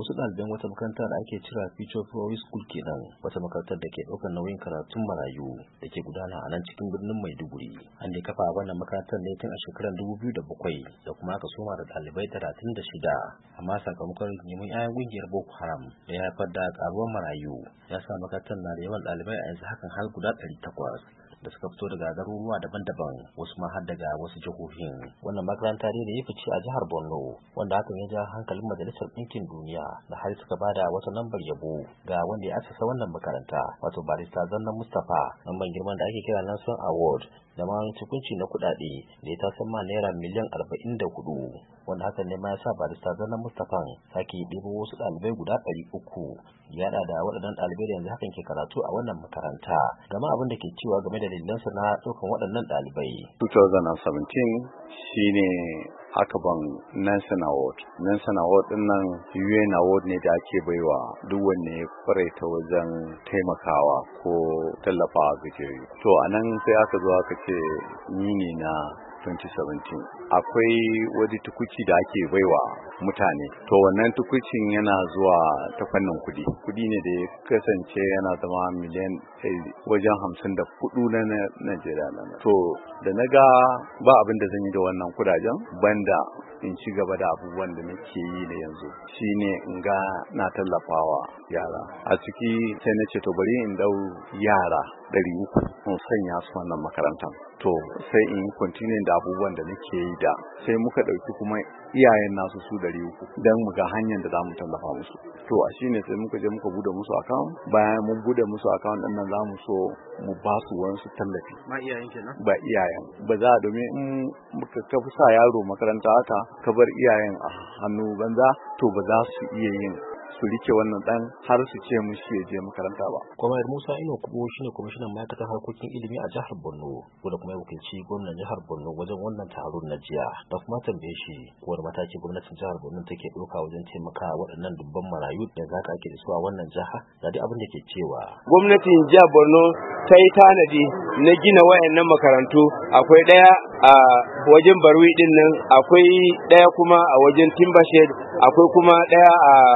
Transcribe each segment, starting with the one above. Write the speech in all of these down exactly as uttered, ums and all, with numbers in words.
wasu ɗaliban wata makaranta da ake cira Future Flow School kenan, wata makarantar da ke ɗaukar nauyin karatun marayu da ke gudana a nan cikin birnin Maiduguri. An dai kafa wannan makarantar ne tun a shekarar dubu biyu da bakwai da kuma aka soma da ɗalibai talatin da shida, amma sakamakon neman 'ya'yan ƙungiyar Boko Haram da ya haifar da ƙaruwar marayu ya sa makarantar na da yawan ɗalibai a yanzu hakan har guda ɗari takwas. Da suka fito daga garuruwa daban-daban, wasu ma har daga wasu jihohin. Wannan makaranta ne da ya fice a jihar Borno, wanda hakan ya ja hankalin Majalisar Ɗinkin Duniya da har suka bada wata lambar yabo ga wanda ya asasa wannan makaranta, wato barista Zanna Mustapha, lambar girman da ake kira Nelson Award, da ma tukunci na kuɗaɗe da ya tasan ma naira miliyan arba'in da hudu, wanda hakan ne ma ya sa barista Zanna Mustapha sake ɗebo wasu ɗalibai guda ɗari uku ya da waɗannan ɗalibai da yanzu hakan ke karatu a wannan makaranta. Gama abin da ke cewa game da dalilansa na ɗaukan waɗannan ɗalibai. two thousand seventeen shine aka ban Nelson Award. Nelson Award din nan U N Award ne da ake baiwa duk wanne ya kware ta wajen taimakawa ko tallafawa gajeri. To anan sai aka zo aka ce ni ne na twenty seventeen. Akwai wani tukuci da ake baiwa mutane, to wannan tukucin yana zuwa ta fannin kudi kudi ne da ya kasance yana zama miliyan wajen hamsin da hudu na Najeriya nan. To da na ga ba abin da zan yi da wannan kudajen banda in ci gaba da abubuwan da nake yi da yanzu, shine in ga na tallafawa yara. A ciki sai na ce to bari in dau yara ɗari uku in sanya su wannan makarantar, to sai in continue da abubuwan da nake yi da sai muka ɗauki kuma iyayen nasu su ɗari uku don mu ga hanyar da za mu tallafa musu. To a shine sai muka je muka bude musu account. Bayan mun bude musu account ɗin nan za mu so mu ba su wani tallafi. Ma iyayen kenan? Ba iyayen ba, za domin in muka tafi sa yaro makaranta haka ka bar iyayen a hannu banza, to ba za su iya yin su rike wannan dan har su ce mushi ya je makaranta ba. Kwamar Musa Ino Kubo shine kwamishinan ma'aikatar harkokin ilimi a jihar Borno, wanda kuma ya wakilci gwamnan jihar Borno wajen wannan taron na jiya, da kuma tambaye shi wani mataki gwamnatin jihar Borno take ɗauka wajen taimaka waɗannan dubban marayu da za ka ake da su a wannan jiha. Da dai abin da ke cewa gwamnatin jihar Borno ta yi tanadi na gina wayannan makarantu. Akwai ɗaya a wajen Barwi din nan, akwai ɗaya kuma a wajen Timbashed, akwai kuma ɗaya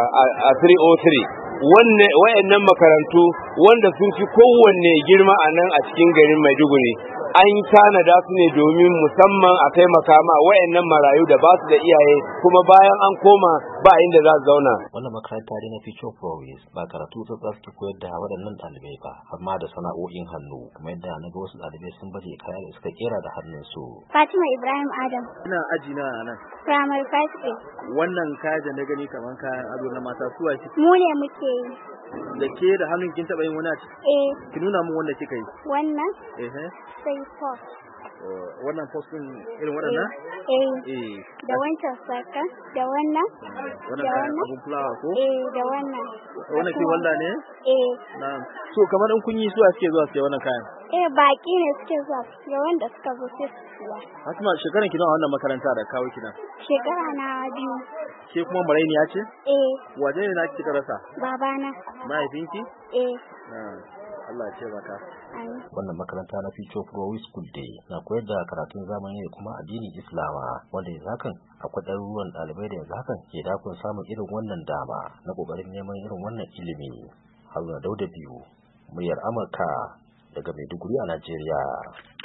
a three oh three. Wannan wayannan makarantu wanda sun fi kowanne girma a nan a cikin garin Maiduguri, an tanada su ne domin musamman a taimaka ma wayannan marayu da ba su da iyaye, kuma bayan an koma ba inda za su zauna. Wannan makaranta dai na Future Flow ba karatu ta za su koyar da waɗannan ɗalibai ba, amma da sana'o'in hannu, kuma yadda na ga wasu ɗalibai sun baje kaya da suka kera da hannunsu. Fatima Ibrahim Adam. Ina aji na nan. Primary five A. Wannan kaya da na gani kamar kayan ado na mata suwa shi. Mu ne muke yi. Da ke da hannun kin taɓa yin wani a ciki? Eh. Ki nuna min wanda kika yi. Wannan? Eh. Sai post. Wannan post din irin waɗannan? Eh. Eh. Da wancan saka, da wannan. Wannan kayan abun fulawa ko? Eh, da wannan. Wannan ki walla ne? Eh. Na'am. So kamar in kun yi suwa suke zuwa su wannan kayan? Eh, baki ne suke zuwa, ga wanda suka zo sai su siya. Fatima, shekaran ki nawa wannan makaranta da kawo ki nan? Shekara na biyu. Ke kuma marainiya ce? Eh. Waje ne na kika rasa? Babana. Mahaifinki? Eh. Allah ce baka. Wannan makaranta na Future Flow School Day na koyar da karatun zamani da kuma addinin Islama, wanda yanzu hakan akwai ɗaruruwan ɗalibai da yanzu hakan ke dakon samun irin wannan dama na ƙoƙarin neman irin wannan ilimi. Haruna Dauda biyu, muryar Amurka daga Maiduguri a Najeriya.